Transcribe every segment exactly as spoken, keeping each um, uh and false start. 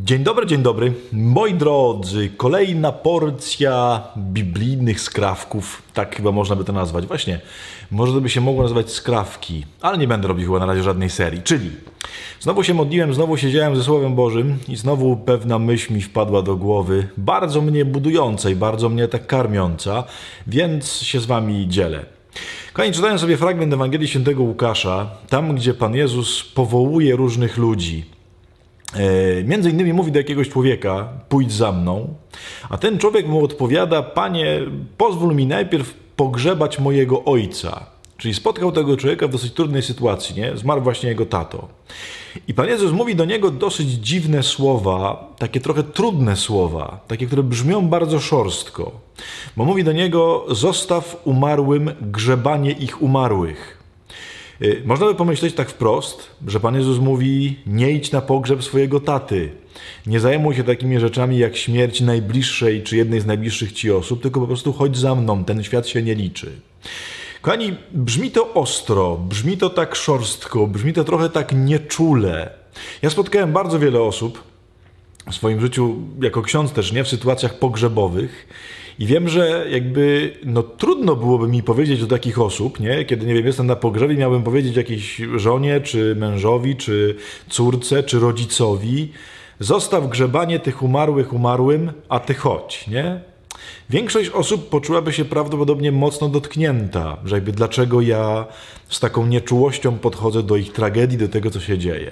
Dzień dobry, dzień dobry. Moi drodzy, kolejna porcja biblijnych skrawków, tak chyba można by to nazwać. Właśnie, może by się mogło nazywać skrawki, ale nie będę robił chyba na razie żadnej serii. Czyli znowu się modliłem, znowu siedziałem ze Słowem Bożym i znowu pewna myśl mi wpadła do głowy, bardzo mnie budująca i bardzo mnie tak karmiąca, więc się z wami dzielę. Kochani, czytałem sobie fragment Ewangelii Świętego Łukasza, tam gdzie Pan Jezus powołuje różnych ludzi. Między innymi mówi do jakiegoś człowieka, pójdź za mną, a ten człowiek mu odpowiada, panie, pozwól mi najpierw pogrzebać mojego ojca. Czyli spotkał tego człowieka w dosyć trudnej sytuacji, nie? Zmarł właśnie jego tato. I Pan Jezus mówi do niego dosyć dziwne słowa, takie trochę trudne słowa, takie, które brzmią bardzo szorstko. Bo mówi do niego, zostaw umarłym grzebanie ich umarłych. Można by pomyśleć tak wprost, że Pan Jezus mówi, nie idź na pogrzeb swojego taty. Nie zajmuj się takimi rzeczami jak śmierć najbliższej czy jednej z najbliższych ci osób, tylko po prostu chodź za mną, ten świat się nie liczy. Kochani, brzmi to ostro, brzmi to tak szorstko, brzmi to trochę tak nieczule. Ja spotkałem bardzo wiele osób w swoim życiu, jako ksiądz też, nie, w sytuacjach pogrzebowych. I wiem, że jakby no trudno byłoby mi powiedzieć do takich osób, nie? Kiedy nie wiem, jestem na pogrzebie, miałbym powiedzieć jakiejś żonie, czy mężowi, czy córce, czy rodzicowi, zostaw grzebanie tych umarłych umarłym, a ty chodź, nie? Większość osób poczułaby się prawdopodobnie mocno dotknięta, że jakby dlaczego ja z taką nieczułością podchodzę do ich tragedii, do tego, co się dzieje.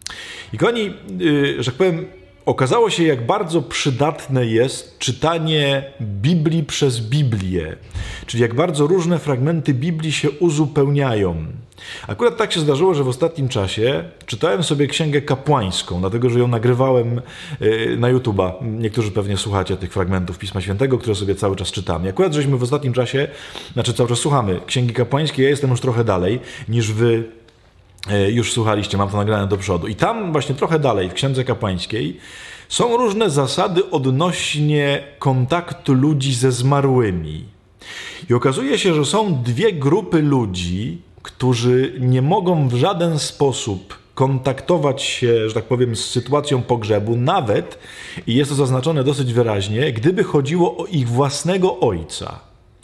I kochani, yy, że tak powiem, okazało się, jak bardzo przydatne jest czytanie Biblii przez Biblię, czyli jak bardzo różne fragmenty Biblii się uzupełniają. Akurat tak się zdarzyło, że w ostatnim czasie czytałem sobie Księgę Kapłańską, dlatego że ją nagrywałem na YouTube'a. Niektórzy pewnie słuchacie tych fragmentów Pisma Świętego, które sobie cały czas czytam. I akurat żeśmy w ostatnim czasie, znaczy cały czas słuchamy Księgi Kapłańskiej, ja jestem już trochę dalej niż wy już słuchaliście, mam to nagrane do przodu. I tam właśnie trochę dalej, w Księdze Kapłańskiej, są różne zasady odnośnie kontaktu ludzi ze zmarłymi. I okazuje się, że są dwie grupy ludzi, którzy nie mogą w żaden sposób kontaktować się, że tak powiem, z sytuacją pogrzebu, nawet, i jest to zaznaczone dosyć wyraźnie, gdyby chodziło o ich własnego ojca.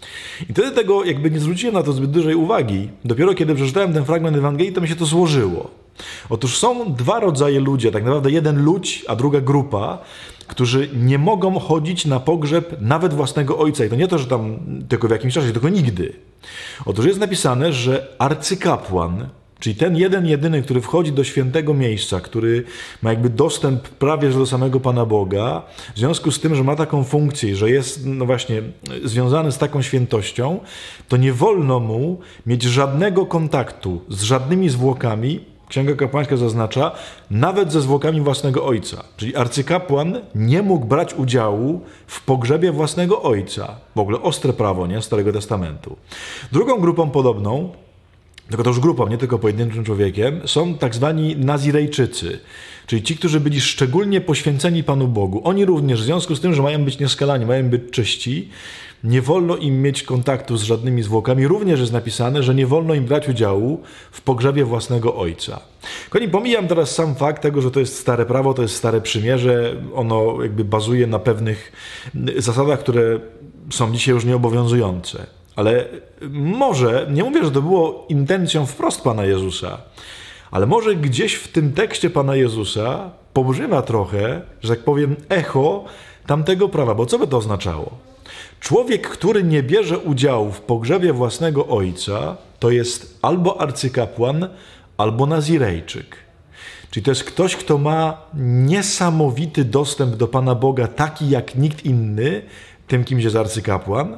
I wtedy tego jakby nie zwróciłem na to zbyt dużej uwagi. Dopiero kiedy przeczytałem ten fragment Ewangelii, to mi się to złożyło. Otóż są dwa rodzaje ludzi, tak naprawdę jeden ludź, a druga grupa, którzy nie mogą chodzić na pogrzeb nawet własnego ojca. I to nie to, że tam tylko w jakimś czasie, tylko nigdy. Otóż jest napisane, że arcykapłan, czyli ten jeden, jedyny, który wchodzi do świętego miejsca, który ma jakby dostęp prawie że do samego Pana Boga, w związku z tym, że ma taką funkcję, że jest no właśnie związany z taką świętością, to nie wolno mu mieć żadnego kontaktu z żadnymi zwłokami, Księga Kapłańska zaznacza, nawet ze zwłokami własnego ojca. Czyli arcykapłan nie mógł brać udziału w pogrzebie własnego ojca. W ogóle ostre prawo, nie? Starego Testamentu. Drugą grupą podobną, tylko to już grupą, nie tylko pojedynczym człowiekiem, są tak zwani Nazirejczycy, czyli ci, którzy byli szczególnie poświęceni Panu Bogu. Oni również, w związku z tym, że mają być nieskalani, mają być czyści, nie wolno im mieć kontaktu z żadnymi zwłokami. Również jest napisane, że nie wolno im brać udziału w pogrzebie własnego ojca. Kochani, pomijam teraz sam fakt tego, że to jest stare prawo, to jest stare przymierze, ono jakby bazuje na pewnych zasadach, które są dzisiaj już nieobowiązujące. Ale może, nie mówię, że to było intencją wprost Pana Jezusa, ale może gdzieś w tym tekście Pana Jezusa pobrzmiewa trochę, że tak powiem, echo tamtego prawa. Bo co by to oznaczało? Człowiek, który nie bierze udziału w pogrzebie własnego ojca, to jest albo arcykapłan, albo nazirejczyk. Czyli to jest ktoś, kto ma niesamowity dostęp do Pana Boga, taki jak nikt inny, tym kimś jest arcykapłan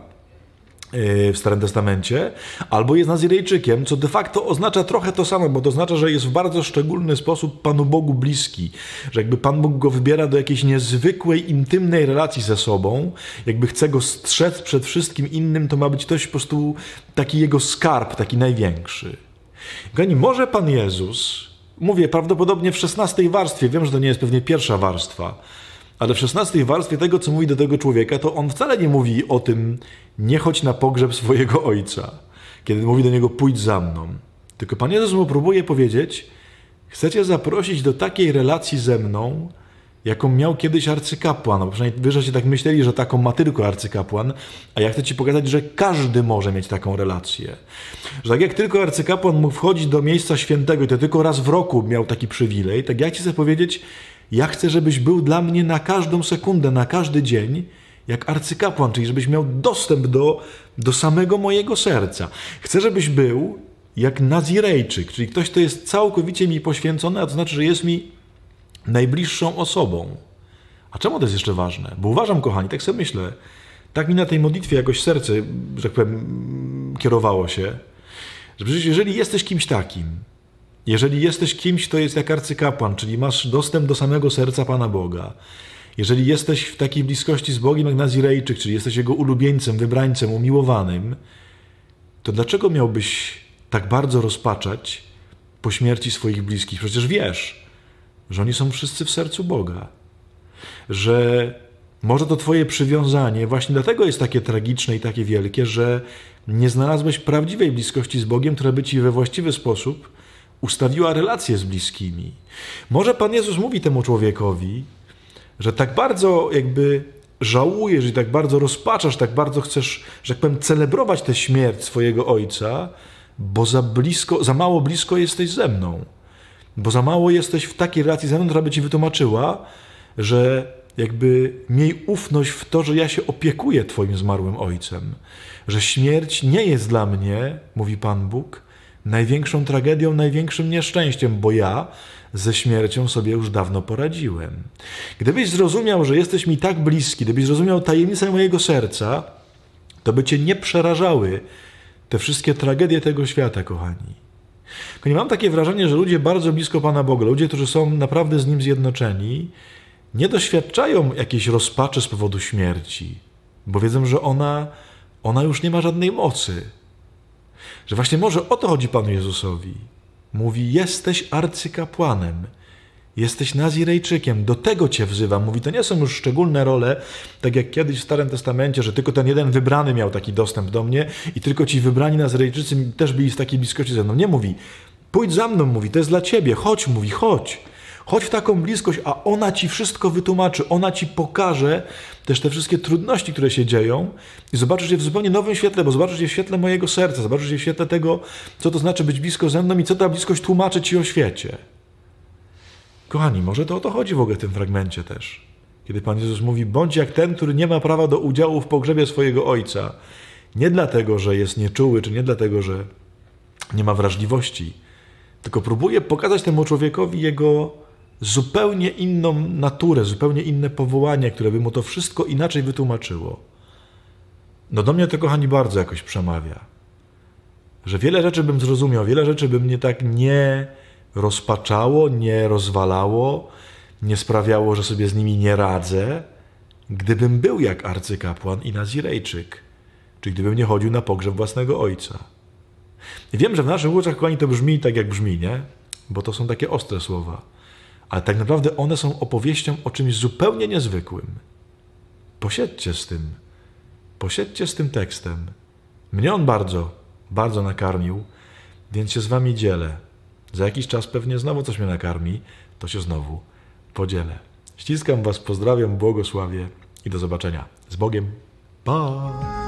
w Starym Testamencie, albo jest Nazirejczykiem, co de facto oznacza trochę to samo, bo to oznacza, że jest w bardzo szczególny sposób Panu Bogu bliski, że jakby Pan Bóg go wybiera do jakiejś niezwykłej, intymnej relacji ze sobą, jakby chce go strzec przed wszystkim innym, to ma być ktoś po prostu taki jego skarb, taki największy. Kochani, może Pan Jezus, mówię prawdopodobnie w szesnastej warstwie, wiem, że to nie jest pewnie pierwsza warstwa, ale w szesnastej warstwie tego, co mówi do tego człowieka, to on wcale nie mówi o tym, nie chodź na pogrzeb swojego ojca, kiedy mówi do niego, pójdź za mną. Tylko Pan Jezus mu próbuje powiedzieć, chcecie zaprosić do takiej relacji ze mną, jaką miał kiedyś arcykapłan. Bo przynajmniej wy żeście tak myśleli, że taką ma tylko arcykapłan, a ja chcę ci pokazać, że każdy może mieć taką relację. Że tak jak tylko arcykapłan mógł wchodzić do miejsca świętego i to tylko raz w roku miał taki przywilej, tak ja ci chcę powiedzieć, ja chcę, żebyś był dla mnie na każdą sekundę, na każdy dzień, jak arcykapłan, czyli żebyś miał dostęp do, do samego mojego serca. Chcę, żebyś był jak Nazirejczyk, czyli ktoś, kto jest całkowicie mi poświęcony, a to znaczy, że jest mi najbliższą osobą. A czemu to jest jeszcze ważne? Bo uważam, kochani, tak sobie myślę, tak mi na tej modlitwie jakoś serce, że tak powiem, kierowało się, że przecież jeżeli jesteś kimś takim, jeżeli jesteś kimś, kto jest jak arcykapłan, czyli masz dostęp do samego serca Pana Boga, jeżeli jesteś w takiej bliskości z Bogiem jak Nazirejczyk, czyli jesteś Jego ulubieńcem, wybrańcem, umiłowanym, to dlaczego miałbyś tak bardzo rozpaczać po śmierci swoich bliskich? Przecież wiesz, że oni są wszyscy w sercu Boga. Że może to twoje przywiązanie właśnie dlatego jest takie tragiczne i takie wielkie, że nie znalazłeś prawdziwej bliskości z Bogiem, która by ci we właściwy sposób ustawiła relacje z bliskimi. Może Pan Jezus mówi temu człowiekowi, że tak bardzo jakby żałujesz i tak bardzo rozpaczasz, tak bardzo chcesz, że tak powiem, celebrować tę śmierć swojego ojca, bo za blisko, za mało blisko jesteś ze mną. Bo za mało jesteś w takiej relacji ze mną, która by ci wytłumaczyła, że jakby miej ufność w to, że ja się opiekuję twoim zmarłym ojcem. Że śmierć nie jest dla mnie, mówi Pan Bóg, największą tragedią, największym nieszczęściem, bo ja ze śmiercią sobie już dawno poradziłem. Gdybyś zrozumiał, że jesteś mi tak bliski, gdybyś zrozumiał tajemnicę mojego serca, to by cię nie przerażały te wszystkie tragedie tego świata, kochani. Tylko nie mam takie wrażenie, że ludzie bardzo blisko Pana Boga, ludzie, którzy są naprawdę z Nim zjednoczeni, nie doświadczają jakiejś rozpaczy z powodu śmierci, bo wiedzą, że ona, ona już nie ma żadnej mocy. Że właśnie może o to chodzi Panu Jezusowi. Mówi, jesteś arcykapłanem, jesteś Nazirejczykiem, do tego cię wzywam. Mówi, to nie są już szczególne role, tak jak kiedyś w Starym Testamencie, że tylko ten jeden wybrany miał taki dostęp do mnie i tylko ci wybrani Nazirejczycy też byli w takiej bliskości ze mną. Nie mówi, pójdź za mną, mówi, to jest dla ciebie, chodź, mówi, chodź. Chodź w taką bliskość, a ona ci wszystko wytłumaczy, ona ci pokaże też te wszystkie trudności, które się dzieją i zobaczysz je w zupełnie nowym świetle, bo zobaczysz je w świetle mojego serca, zobaczysz je w świetle tego, co to znaczy być blisko ze mną i co ta bliskość tłumaczy ci o świecie. Kochani, może to o to chodzi w ogóle w tym fragmencie też. Kiedy Pan Jezus mówi, bądź jak ten, który nie ma prawa do udziału w pogrzebie swojego Ojca. Nie dlatego, że jest nieczuły, czy nie dlatego, że nie ma wrażliwości, tylko próbuje pokazać temu człowiekowi jego zupełnie inną naturę, zupełnie inne powołanie, które by mu to wszystko inaczej wytłumaczyło. No do mnie to, kochani, bardzo jakoś przemawia. Że wiele rzeczy bym zrozumiał, wiele rzeczy by mnie tak nie rozpaczało, nie rozwalało, nie sprawiało, że sobie z nimi nie radzę, gdybym był jak arcykapłan i Nazirejczyk, czyli gdybym nie chodził na pogrzeb własnego ojca. I wiem, że w naszych uszach, kochani, to brzmi tak, jak brzmi, nie? Bo to są takie ostre słowa. Ale tak naprawdę one są opowieścią o czymś zupełnie niezwykłym. Posiedźcie z tym. Posiedźcie z tym tekstem. Mnie on bardzo, bardzo nakarmił, więc się z wami dzielę. Za jakiś czas pewnie znowu coś mnie nakarmi, to się znowu podzielę. Ściskam was, pozdrawiam, błogosławię i do zobaczenia. Z Bogiem. Pa!